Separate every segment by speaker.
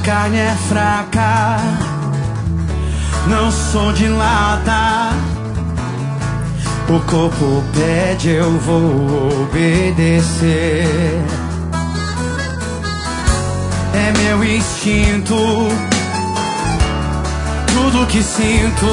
Speaker 1: carne é fraca, não sou de lata. O corpo pede, eu vou obedecer. É meu instinto, tudo que sinto.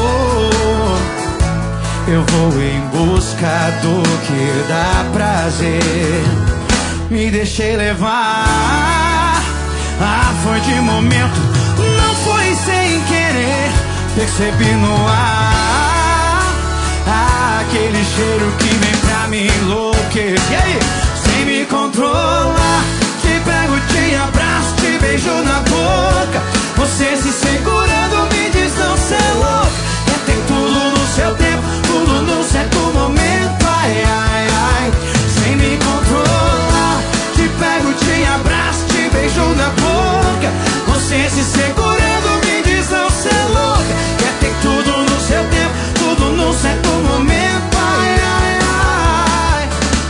Speaker 1: Eu vou em busca do que dá prazer. Me deixei levar, foi de momento, não foi sem querer. Percebi no ar aquele cheiro que vem pra me enlouquecer. E aí? Sem me controlar, te pego, te abraço, te beijo na boca. Você se segurando me diz não ser louca. Quer ter tudo no seu tempo, tudo no certo momento. Ai, ai, ai. Sem me controlar, te pego, te abraço, te beijo na boca. Você se segurando me diz não ser louca. Quer ter tudo no seu tempo, tudo no certo momento. Ai, ai, ai.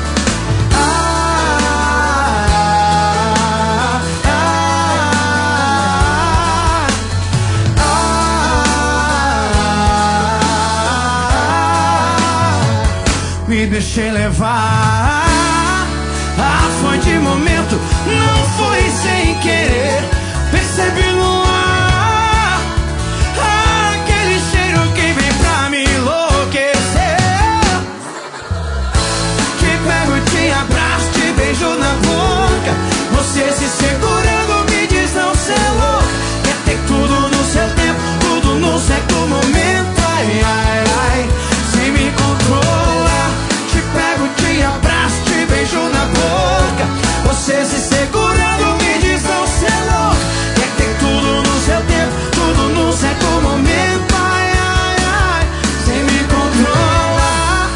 Speaker 1: Me deixei levar, foi de momento, não foi sem querer. Percebi no ar aquele cheiro que vem pra me enlouquecer. Te pego, te abraço, te beijo na boca. Você se segurando me diz não ser louca. Quer ter tudo no seu tempo, tudo no certo momento. Ai, ai, ai. Sem me controlar, te pego, te abraço, te beijo na boca. Você se segurando me diz não ser louca. Quer ter tudo no seu tempo, tudo no certo momento. Ai, ai, ai. Sem me controlar,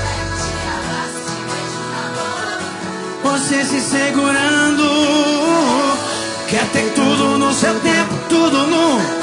Speaker 1: você se segurando. Quer ter tudo no seu tempo, tudo no